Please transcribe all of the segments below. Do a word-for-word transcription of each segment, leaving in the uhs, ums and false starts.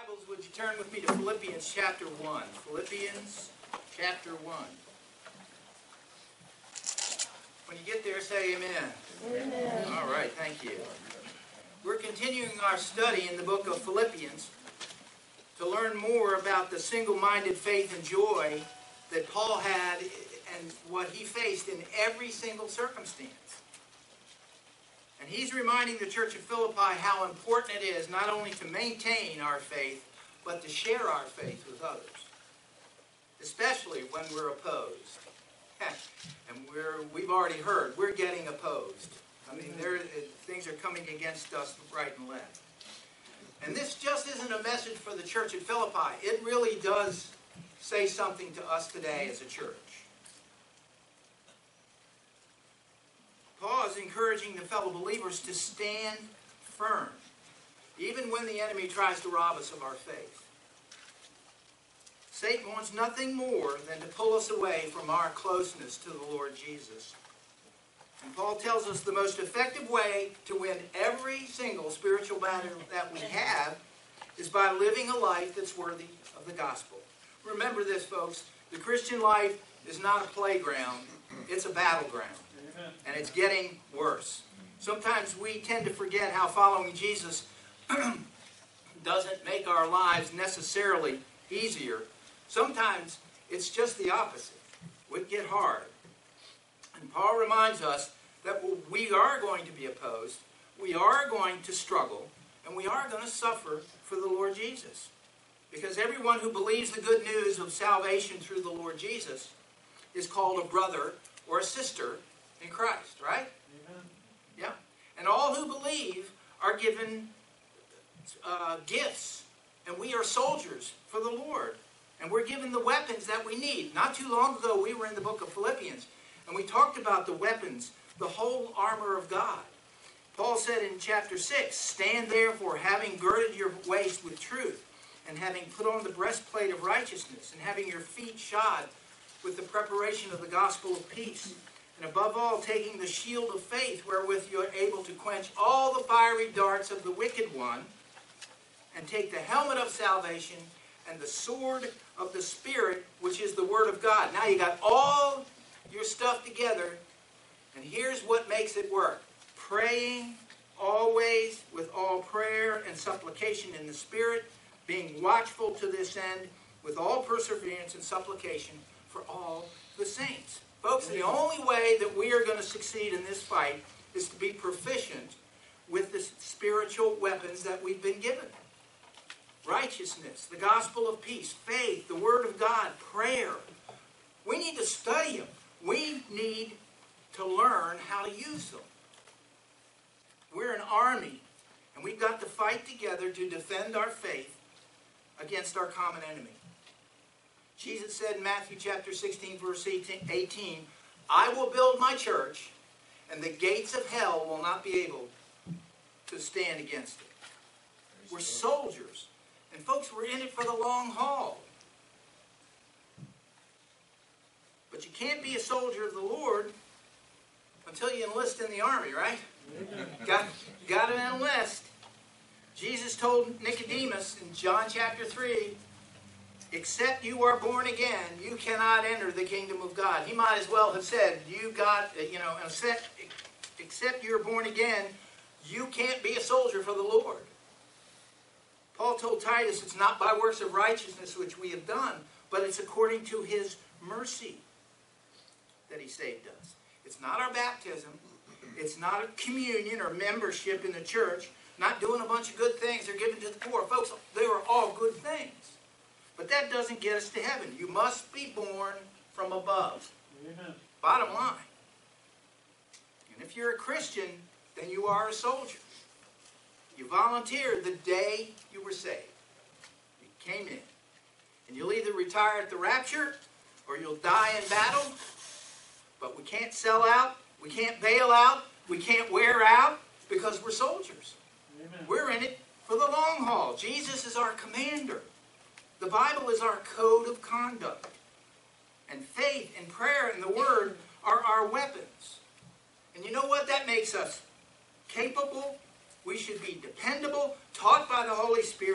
Bibles, would you turn with me to Philippians chapter one? Philippians chapter one. When you get there, say amen. Amen. All right, thank you. We're continuing our study in the book of Philippians to learn more about the single-minded faith and joy that Paul had and what he faced in every single circumstance. And he's reminding the church of Philippi how important it is not only to maintain our faith, but to share our faith with others, especially when we're opposed. And we're, we've already heard, we're getting opposed. I mean, there, things are coming against us right and left. And this just isn't a message for the church at Philippi. It really does say something to us today as a church. Paul is encouraging the fellow believers to stand firm, even when the enemy tries to rob us of our faith. Satan wants nothing more than to pull us away from our closeness to the Lord Jesus. And Paul tells us the most effective way to win every single spiritual battle that we have is by living a life that's worthy of the gospel. Remember this, folks. The Christian life is not a playground. It's a battleground. And it's getting worse. Sometimes we tend to forget how following Jesus doesn't make our lives necessarily easier. Sometimes it's just the opposite. We get hard. And Paul reminds us that we are going to be opposed, we are going to struggle, and we are going to suffer for the Lord Jesus. Because everyone who believes the good news of salvation through the Lord Jesus is called a brother or a sister in Christ, right? Amen. Yeah. And all who believe are given uh, gifts. And we are soldiers for the Lord. And we're given the weapons that we need. Not too long ago, we were in the book of Philippians. And we talked about the weapons, the whole armor of God. Paul said in chapter six, "Stand therefore, having girded your waist with truth, and having put on the breastplate of righteousness, and having your feet shod with the preparation of the gospel of peace. And above all, taking the shield of faith, wherewith you are able to quench all the fiery darts of the wicked one, and take the helmet of salvation and the sword of the Spirit, which is the word of God." Now you got all your stuff together, and here's what makes it work. Praying always with all prayer and supplication in the Spirit, being watchful to this end with all perseverance and supplication for all the saints. Folks, the only way that we are going to succeed in this fight is to be proficient with the spiritual weapons that we've been given. Righteousness, the gospel of peace, faith, the word of God, prayer. We need to study them. We need to learn how to use them. We're an army, and we've got to fight together to defend our faith against our common enemy. Jesus said in Matthew chapter sixteen, verse eighteen, "I will build my church, and the gates of hell will not be able to stand against it." We're soldiers. And folks, we're in it for the long haul. But you can't be a soldier of the Lord until you enlist in the army, right? Got, got to enlist. Jesus told Nicodemus in John chapter three, "Except you are born again, you cannot enter the kingdom of God." He might as well have said, you got, you know, except, except you're born again, you can't be a soldier for the Lord. Paul told Titus, it's not by works of righteousness which we have done, but it's according to his mercy that he saved us. It's not our baptism. It's not a communion or membership in the church. Not doing a bunch of good things or giving to the poor. Folks, they are all good things. But that doesn't get us to heaven. You must be born from above. Amen. Bottom line. And if you're a Christian, then you are a soldier. You volunteered the day you were saved. You came in. And you'll either retire at the rapture or you'll die in battle. But we can't sell out. We can't bail out. We can't wear out because we're soldiers. Amen. We're in it for the long haul. Jesus is our commander. The Bible is our code of conduct. And faith and prayer and the Word are our weapons. And you know what? That makes us capable. We should be dependable, taught by the Holy Spirit,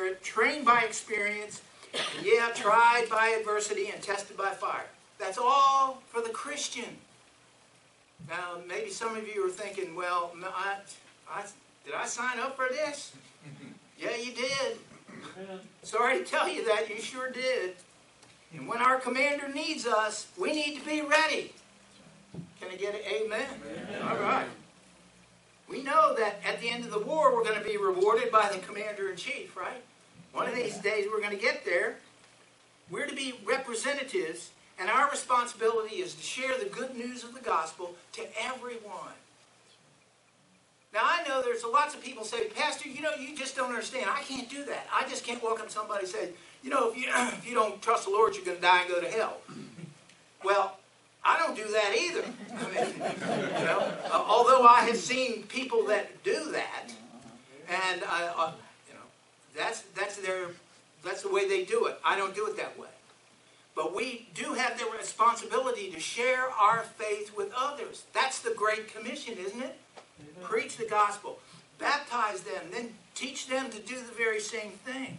Spirit, trained by experience, and yeah, tried by adversity and tested by fire. That's all for the Christian. Now, maybe some of you are thinking, well, I, I, did I sign up for this? Yeah, you did. Sorry to tell you that, you sure did. And when our commander needs us, we need to be ready. Can I get an amen? Amen? All right. We know that at the end of the war, we're going to be rewarded by the commander-in-chief, right? One of these days, we're going to get there. We're to be representatives, and our responsibility is to share the good news of the gospel to everyone. Now, I know there's lots of people say, Pastor, you know, you just don't understand. I can't do that. I just can't welcome somebody and say, you know, if you, if you don't trust the Lord, you're going to die and go to hell. Well, I don't do that either. I mean, you know, uh, although I have seen people that do that, and uh, uh, you know, that's that's their that's the way they do it. I don't do it that way. But we do have the responsibility to share our faith with others. That's the Great Commission, isn't it? Amen. Preach the gospel, baptize them, then teach them to do the very same thing.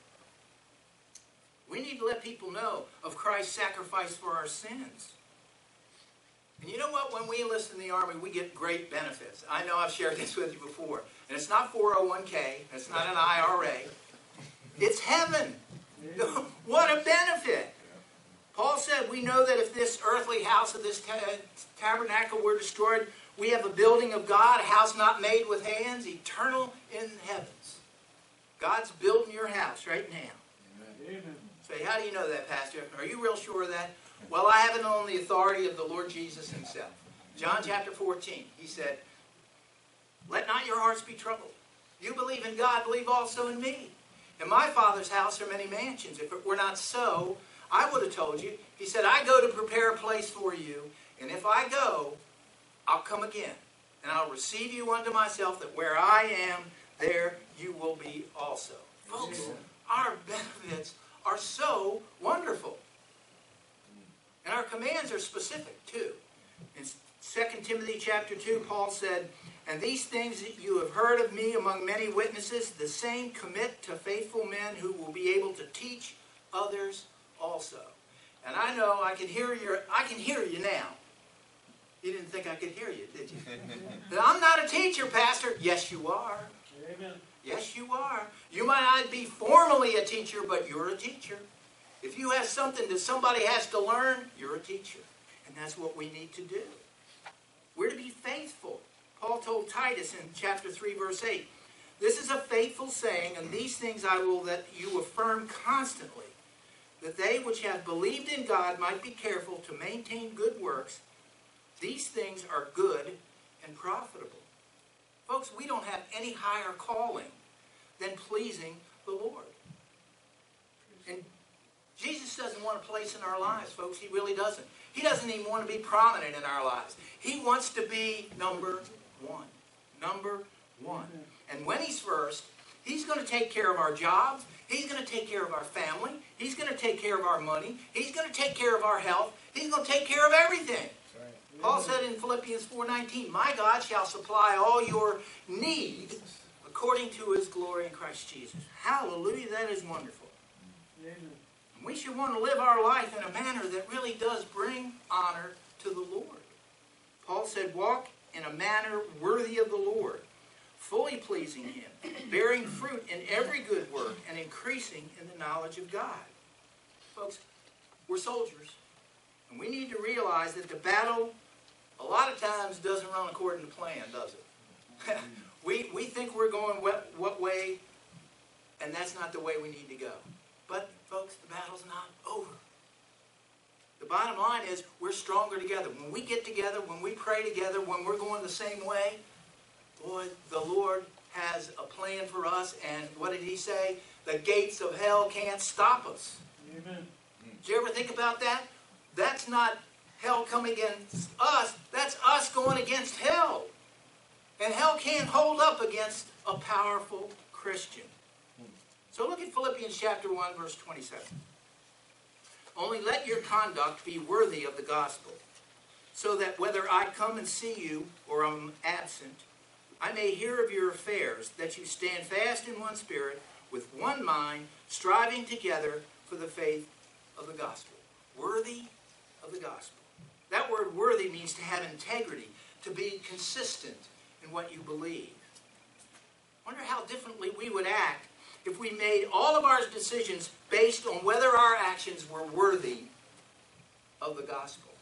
We need to let people know of Christ's sacrifice for our sins. And you know what? When we enlist in the Army, we get great benefits. I know I've shared this with you before. And it's not four oh one K. It's not an I R A. It's heaven. What a benefit. Paul said, we know that if this earthly house of this ta tabernacle were destroyed, we have a building of God, a house not made with hands, eternal in the heavens. God's building your house right now. Amen. Say, how do you know that, Pastor? Are you real sure of that? Well, I have it on the authority of the Lord Jesus himself. John chapter fourteen, he said, let not your hearts be troubled. You believe in God, believe also in me. In my Father's house are many mansions. If it were not so, I would have told you. He said, I go to prepare a place for you, and if I go, I'll come again, and I'll receive you unto myself, that where I am, there you will be also. Folks, our benefits are so wonderful. And our commands are specific, too. In Second Timothy chapter two, Paul said, and these things that you have heard of me among many witnesses, the same commit to faithful men who will be able to teach others also. And I know I can hear your, I can hear you now. You didn't think I could hear you, did you? I'm not a teacher, Pastor. Yes, you are. Amen. Yes, you are. You might not be formally a teacher, but you're a teacher. If you have something that somebody has to learn, you're a teacher. And that's what we need to do. We're to be faithful. Paul told Titus in chapter three, verse eight, this is a faithful saying, and these things I will that you affirm constantly, that they which have believed in God might be careful to maintain good works. These things are good and profitable. Folks, we don't have any higher calling than pleasing the Lord. And Jesus doesn't want a place in our lives, folks. He really doesn't. He doesn't even want to be prominent in our lives. He wants to be number one. Number one. And when he's first, he's going to take care of our jobs. He's going to take care of our family. He's going to take care of our money. He's going to take care of our health. He's going to take care of everything. Paul said in Philippians four nineteen, my God shall supply all your need according to his glory in Christ Jesus. Hallelujah, that is wonderful. Amen. We should want to live our life in a manner that really does bring honor to the Lord. Paul said, walk in a manner worthy of the Lord, fully pleasing him, bearing fruit in every good work, and increasing in the knowledge of God. Folks, we're soldiers, and we need to realize that the battle a lot of times doesn't run according to plan, does it? we, we think we're going what, what way, and that's not the way we need to go. But, folks, the battle's not over. The bottom line is we're stronger together. When we get together, when we pray together, when we're going the same way, boy, the Lord has a plan for us. And what did he say? The gates of hell can't stop us. Amen. Did you ever think about that? That's not hell coming against us. That's us going against hell. And hell can't hold up against a powerful Christian. So look at Philippians chapter one, verse twenty-seven. Only let your conduct be worthy of the gospel, so that whether I come and see you or am absent, I may hear of your affairs, that you stand fast in one spirit, with one mind, striving together for the faith of the gospel. Worthy of the gospel. That word worthy means to have integrity, to be consistent in what you believe. Wonder how differently we would act if we made all of our decisions based on whether our actions were worthy of the gospel.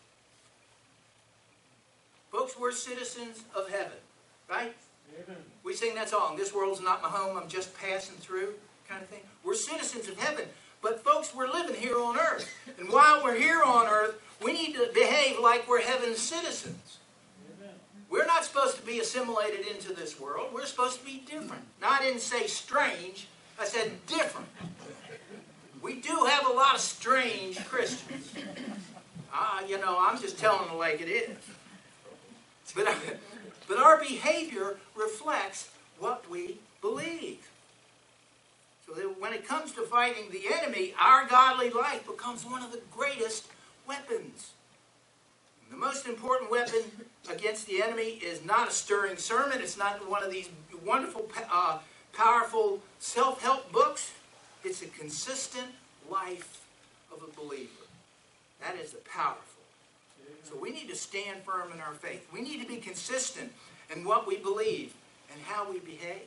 Folks, we're citizens of heaven, right? Amen. We sing that song, "This world's not my home, I'm just passing through," kind of thing. We're citizens of heaven. But folks, we're living here on earth. And while we're here on earth, we need to behave like we're heaven's citizens. Amen. We're not supposed to be assimilated into this world. We're supposed to be different. Now, I didn't say strange. I said different. We do have a lot of strange Christians. Uh, you know, I'm just telling it like it is. But, but our behavior reflects what we believe. So that when it comes to fighting the enemy, our godly life becomes one of the greatest weapons. And the most important weapon against the enemy is not a stirring sermon. It's not one of these wonderful, uh, powerful self-help books. It's a consistent life of a believer. That is the powerful. So we need to stand firm in our faith. We need to be consistent in what we believe and how we behave.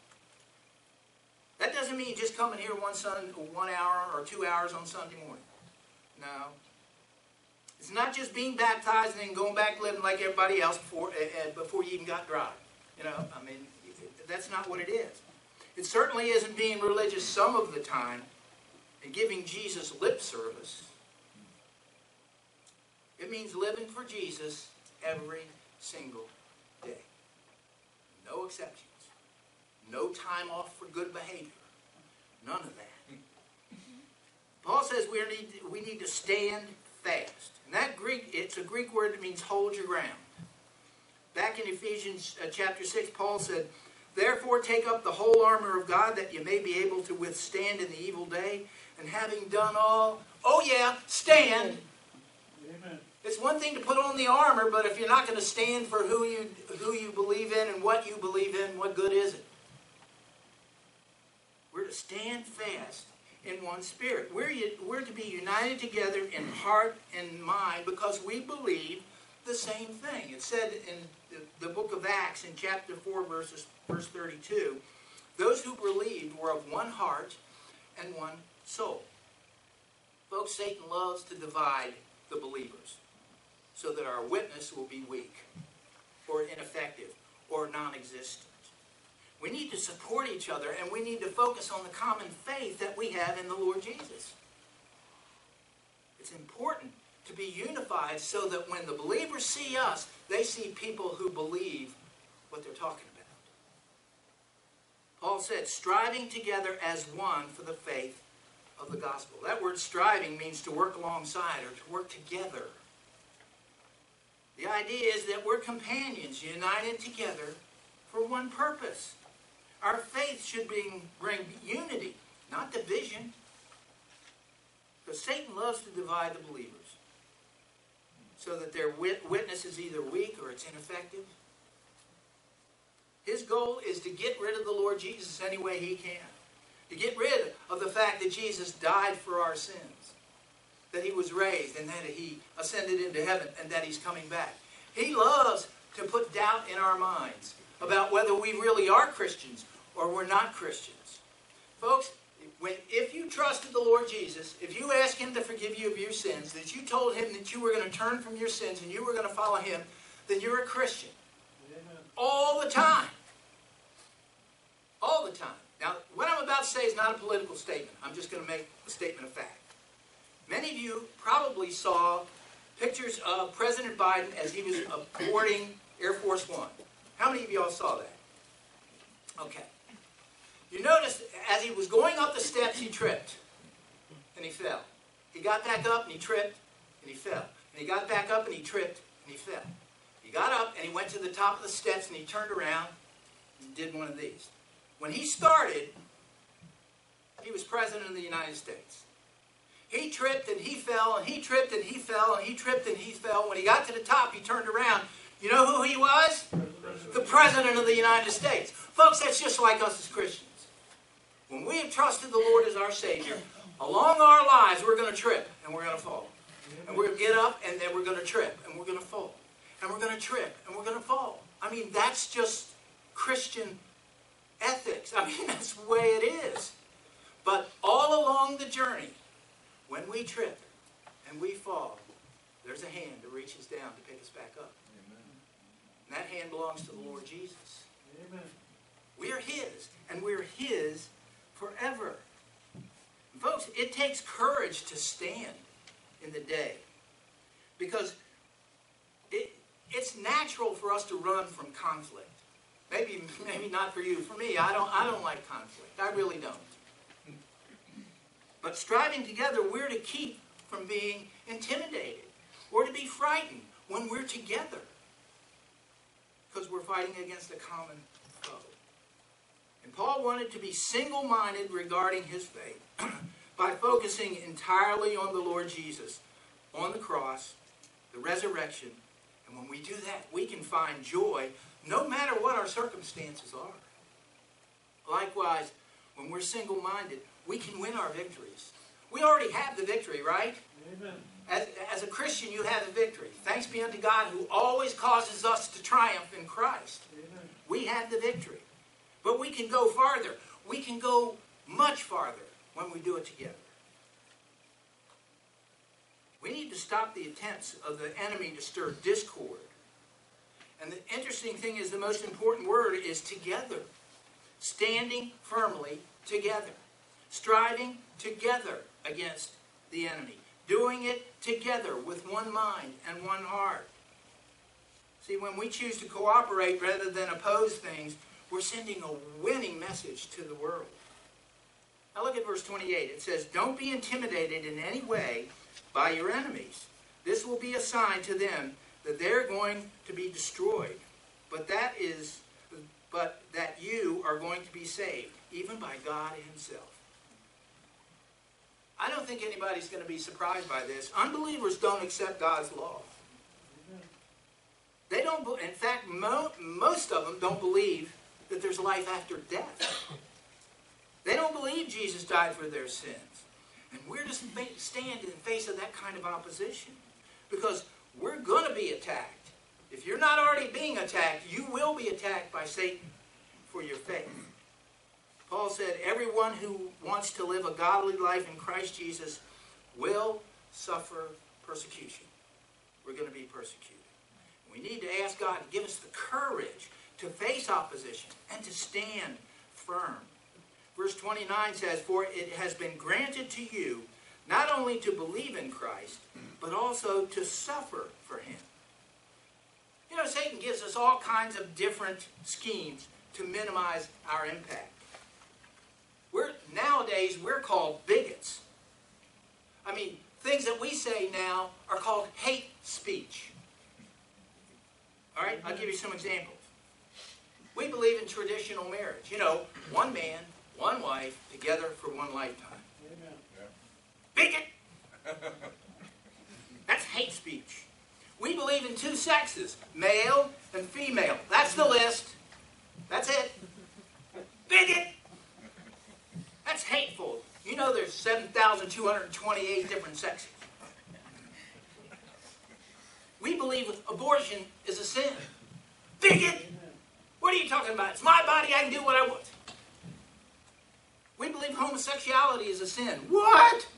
That doesn't mean just coming here one, sun, one hour or two hours on Sunday morning. No. It's not just being baptized and then going back living like everybody else before, uh, before you even got dry. You know, I mean, that's not what it is. It certainly isn't being religious some of the time and giving Jesus lip service. It means living for Jesus every single day. No exceptions. No time off for good behavior. None of that. Paul says we need, we need to stand fast. And that Greek, it's a Greek word that means hold your ground. Back in Ephesians uh, chapter six, Paul said, "Therefore take up the whole armor of God, that you may be able to withstand in the evil day, and having done all," oh yeah, stand. Amen. It's one thing to put on the armor, but if you're not going to stand for who you, who you believe in and what you believe in, what good is it? We're to stand fast in one spirit. We're, we're to be united together in heart and mind because we believe the same thing. It said in the, the book of Acts in chapter four, verses, verse thirty-two, those who believed were of one heart and one soul. Folks, Satan loves to divide the believers so that our witness will be weak or ineffective or non-existent. We need to support each other, and we need to focus on the common faith that we have in the Lord Jesus. It's important to be unified so that when the believers see us, they see people who believe what they're talking about. Paul said, striving together as one for the faith of the gospel. That word striving means to work alongside or to work together. The idea is that we're companions united together for one purpose. Our faith should bring, bring unity, not division. Because Satan loves to divide the believers so that their wit witness is either weak or it's ineffective. His goal is to get rid of the Lord Jesus any way he can. To get rid of the fact that Jesus died for our sins. That he was raised and that he ascended into heaven and that he's coming back. He loves to put doubt in our minds about whether we really are Christians or we're not Christians. Folks, when, if you trusted the Lord Jesus, if you asked him to forgive you of your sins, that you told him that you were going to turn from your sins and you were going to follow him, then you're a Christian. Amen. All the time. All the time. Now, what I'm about to say is not a political statement. I'm just going to make a statement of fact. Many of you probably saw pictures of President Biden as he was boarding Air Force One. How many of y'all saw that? Okay. You notice as he was going up the steps, he tripped. And he fell. He got back up and he tripped and he fell. And he got back up and he tripped and he fell. He got up and he went to the top of the steps and he turned around and did one of these. When he started, he was President of the United States. He tripped and he fell and he tripped and he fell and he tripped and he fell. When he got to the top, he turned around. You know who he was? The President of the United States. Folks, that's just like us as Christians. When we have trusted the Lord as our Savior, along our lives we're going to trip and we're going to fall. And we're going to get up and then we're going to trip and we're going to fall. And we're going to trip and we're going to fall. I mean, that's just Christian ethics. I mean, that's the way it is. But all along the journey, when we trip and we fall, there's a hand that reaches down to pick us back up. Amen. And that hand belongs to the Lord Jesus. Amen. We are His, and we're His forever. And folks, it takes courage to stand in the day. Because it, it's natural for us to run from conflict. Maybe, maybe not for you. For me, I don't, I don't like conflict. I really don't. But striving together, we're to keep from being intimidated or to be frightened when we're together. Because we're fighting against a common foe. And Paul wanted to be single-minded regarding his faith by focusing entirely on the Lord Jesus, on the cross, the resurrection. And when we do that, we can find joy no matter what our circumstances are. Likewise, when we're single-minded, we can win our victories. We already have the victory, right? Amen. As, as a Christian, you have the victory. Thanks be unto God who always causes us to triumph in Christ. Amen. We have the victory. But we can go farther. We can go much farther when we do it together. We need to stop the attempts of the enemy to stir discord. And the interesting thing is the most important word is together. Standing firmly together. Striving together against the enemy. Doing it together with one mind and one heart. See, when we choose to cooperate rather than oppose things, we're sending a winning message to the world. Now look at verse twenty-eight. It says, "Don't be intimidated in any way by your enemies. This will be a sign to them that they're going to be destroyed. But that is, but that you are going to be saved, even by God Himself." I don't think anybody's going to be surprised by this. Unbelievers don't accept God's law. They don't. In fact, mo most of them don't believe that there's life after death. They don't believe Jesus died for their sins. And we're to stand in the face of that kind of opposition. Because we're going to be attacked. If you're not already being attacked, you will be attacked by Satan for your faith. Paul said, everyone who wants to live a godly life in Christ Jesus will suffer persecution. We're going to be persecuted. We need to ask God to give us the courage to face opposition and to stand firm. Verse twenty-nine says, "For it has been granted to you not only to believe in Christ, but also to suffer for Him." You know, Satan gives us all kinds of different schemes to minimize our impact. We're, nowadays, we're called bigots. I mean, things that we say now are called hate speech. All right, I'll give you some examples. We believe in traditional marriage. You know, one man, one wife, together for one lifetime. Bigot! That's hate speech. We believe in two sexes, male and female. That's the list. That's it. Bigot! That's hateful. You know there's seven thousand two hundred twenty-eight different sexes. We believe abortion is a sin. Bigot! What are you talking about? It's my body, I can do what I want. We believe homosexuality is a sin. What?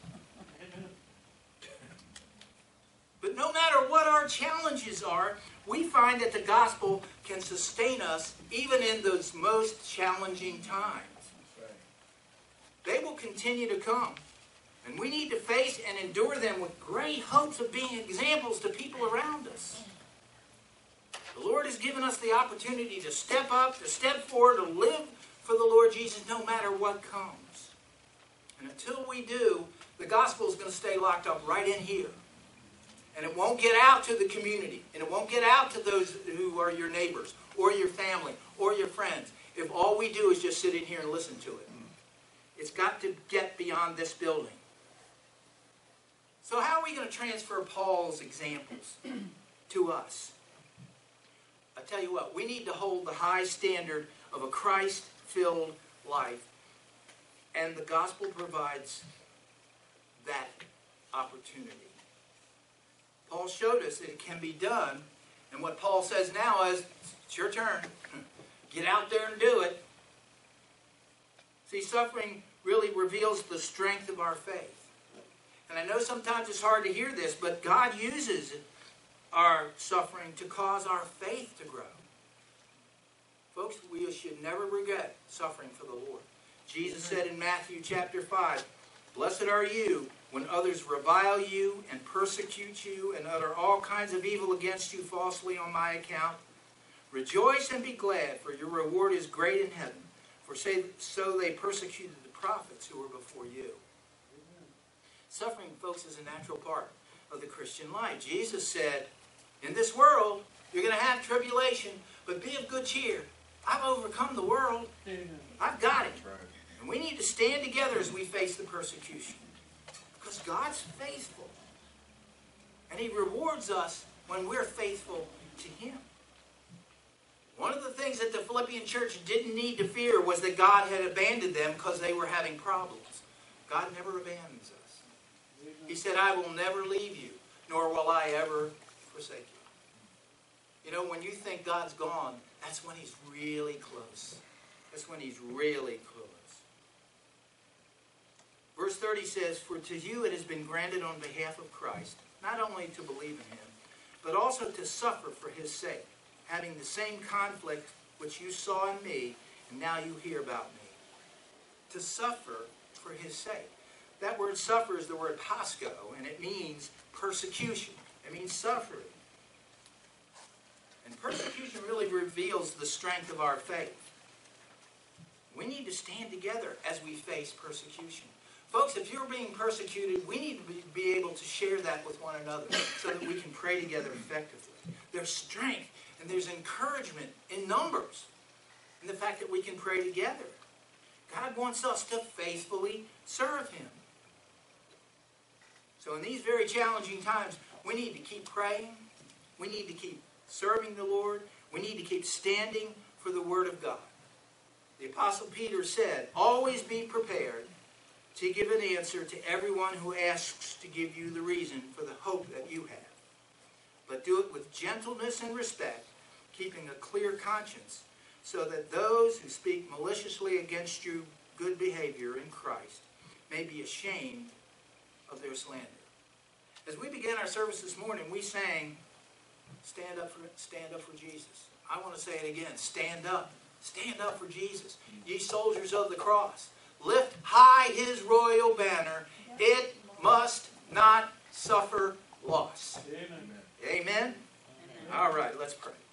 But no matter what our challenges are, we find that the gospel can sustain us even in those most challenging times. They will continue to come. And we need to face and endure them with great hopes of being examples to people around us. The Lord has given us the opportunity to step up, to step forward, to live for the Lord Jesus no matter what comes. And until we do, the gospel is going to stay locked up right in here. And it won't get out to the community. And it won't get out to those who are your neighbors or your family or your friends if all we do is just sit in here and listen to it. It's got to get beyond this building. So how are we going to transfer Paul's examples to us? I tell you what, we need to hold the high standard of a Christ-filled life And the gospel provides that opportunity. Paul showed us that it can be done. And what Paul says now is, it's your turn. Get out there and do it. See, suffering really reveals the strength of our faith. And I know sometimes it's hard to hear this, but God uses our suffering to cause our faith to grow. Folks, we should never regret suffering for the Lord. Jesus said in Matthew chapter five, "Blessed are you when others revile you and persecute you and utter all kinds of evil against you falsely on my account. Rejoice and be glad, for your reward is great in heaven. For so they persecuted the prophets who were before you." Suffering, folks, is a natural part of the Christian life. Jesus said, in this world, you're going to have tribulation, but be of good cheer. I've overcome the world. I've got it. And we need to stand together as we face the persecution. Because God's faithful. And He rewards us when we're faithful to Him. One of the things that the Philippian church didn't need to fear was that God had abandoned them because they were having problems. God never abandons us. He said, "I will never leave you, nor will I ever forsake you." You know, when you think God's gone, that's when He's really close. That's when He's really close. Verse thirty says, "For to you it has been granted on behalf of Christ, not only to believe in Him, but also to suffer for His sake, having the same conflict which you saw in me, and now you hear about me." To suffer for His sake. That word suffer is the word pasco, and it means persecution. It means suffering. And persecution really reveals the strength of our faith. We need to stand together as we face persecution. Folks, if you're being persecuted, we need to be able to share that with one another so that we can pray together effectively. There's strength and there's encouragement in numbers in the fact that we can pray together. God wants us to faithfully serve Him. So in these very challenging times, we need to keep praying. We need to keep serving the Lord. We need to keep standing for the Word of God. The Apostle Peter said, "Always be prepared to give an answer to everyone who asks to give you the reason for the hope that you have. But do it with gentleness and respect, keeping a clear conscience, so that those who speak maliciously against your good behavior in Christ may be ashamed of their slander." As we began our service this morning, we sang, stand up for, stand up for Jesus. I want to say it again. Stand up. Stand up for Jesus. Ye soldiers of the cross. Lift high His royal banner. It must not suffer loss. Amen. Amen? Amen. All right, let's pray.